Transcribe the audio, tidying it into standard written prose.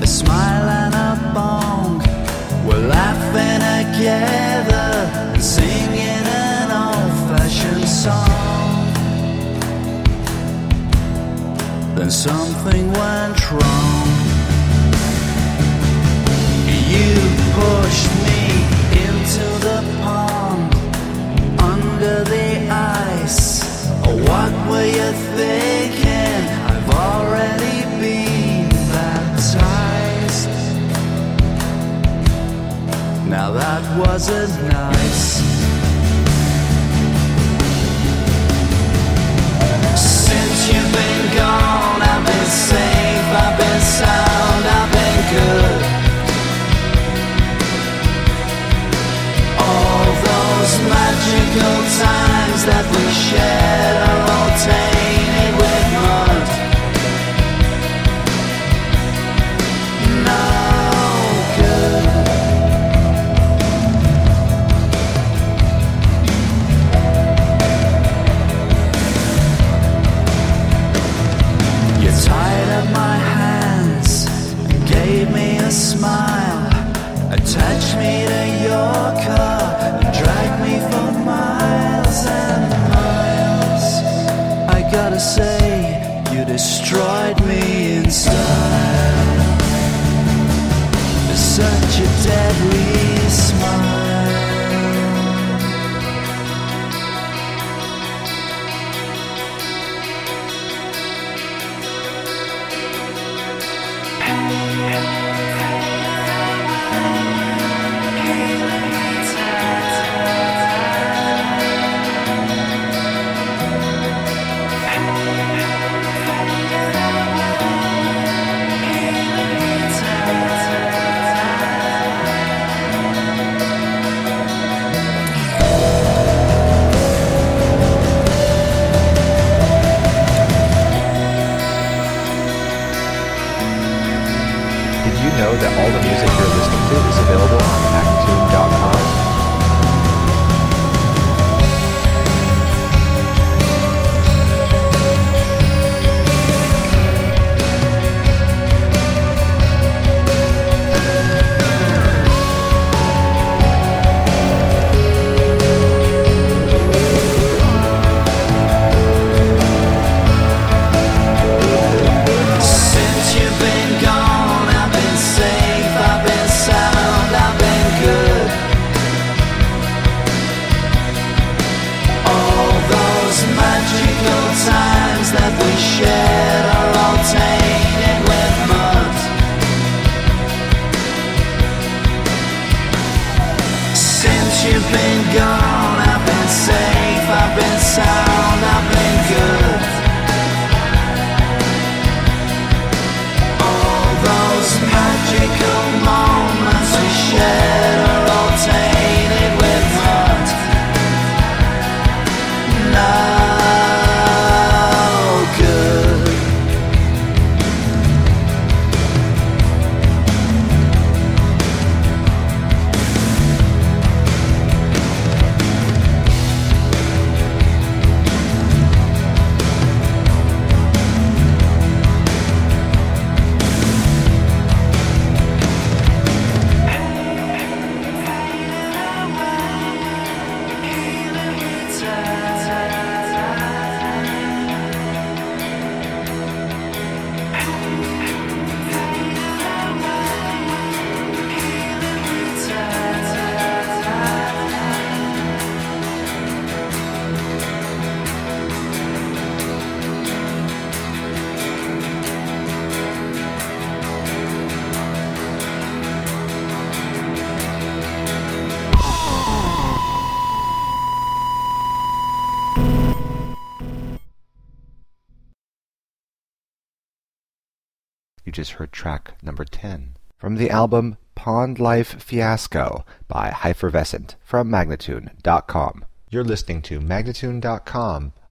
A smile and a bong. We're laughing together and singing an old-fashioned song. Then something went wrong. You pushed me into the pond, under the ice. Oh, what were you thinking? I've already been baptized. Now that wasn't nice. Since you've been gone, I've been safe, I've been sound, I've been good. All those magical times that we shared are all tainted with mud. No good. You tied up my hands and gave me a smile. Attached me to your car and dragged me for miles and miles. I gotta say, you destroyed me in style. It's such a deadly smile. That all the music you're listening to is available on Magnatune.com. Since you've been gone, I've been safe, I've been sound, I've been good. All those magical times that we shared are all tainted with mud. Since you've been gone, I've been safe, I've been sound, I've been good. Those magical moments we shared are all tainted with mud. No good. You just heard track number 10 from the album Pond Life Fiasco by Hypervescent from Magnatune.com. You're listening to Magnatune.com